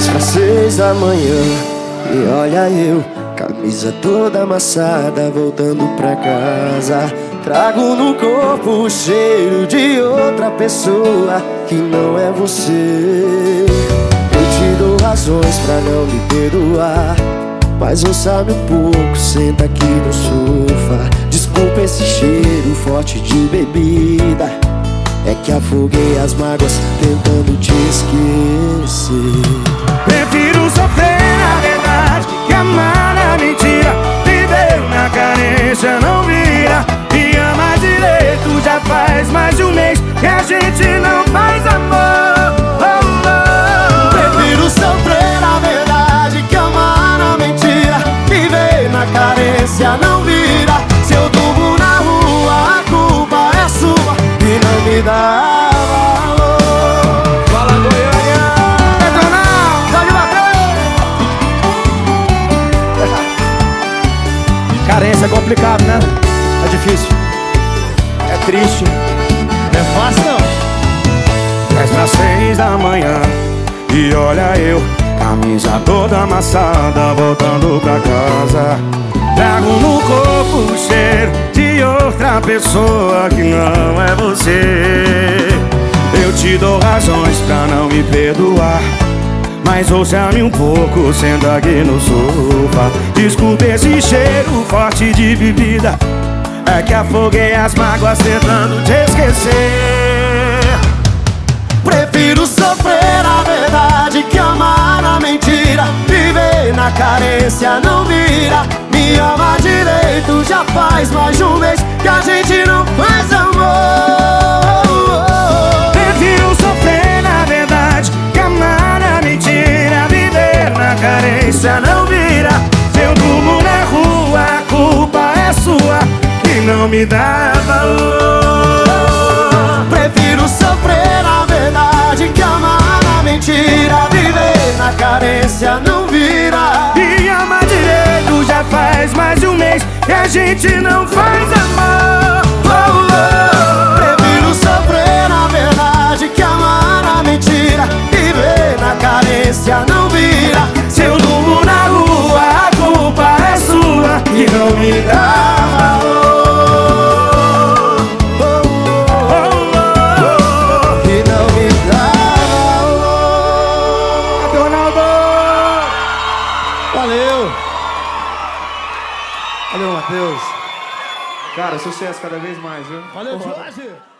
pra 6 da manhã e olha eu, camisa toda amassada, voltando pra casa. Trago no corpo o cheiro de outra pessoa que não é você. Eu te dou razões pra não me perdoar, mas ouça-me um pouco, senta aqui no sofá. Desculpa esse cheiro forte de bebida, é que afoguei as mágoas tentando te esquecer. Prefiro sofrer na verdade que amar na mentira. Viver na carência não vira. Me ama direito, já faz mais de um mês que a gente não faz amor. Prefiro sofrer na verdade que amar na mentira. Viver na carência não vira. Se eu durmo na rua, a culpa é sua e não me dá valor. Fala, Goiânia! Pode bater! Carência é complicado, né? É difícil, é triste, não é fácil não. 10 pra 6 da manhã e olha eu, camisa toda amassada, voltando pra casa. Trago no corpo o cheiro de outra pessoa que não é você. Eu te dou razões pra não me perdoar, mas ouça-me um pouco, senta aqui no sofá. Desculpa esse cheiro forte de bebida, é que afoguei as mágoas tentando te esquecer. Prefiro sofrer na verdade que amar na mentira. Viver na carência não vira. Me ama direito, já faz mais de um mês que a gente não faz amor. Prefiro sofrer na verdade que amar na mentira. Viver na carência não vira. Se eu durmo na rua, a culpa é sua e não me dá valor. Prefiro sofrer na verdade que amar na mentira. Viver na carência não vira. E amar direito, já faz mais de um mês que a gente não faz amor. Prefiro sofrer na verdade que amar na mentira. Viver na carência não vira. Se eu durmo na rua, a culpa é sua e não me dá valor. E não me dá valor. Ronaldo! Valeu! Valeu, Matheus. Cara, sucesso cada vez mais, viu? Valeu, Jorge!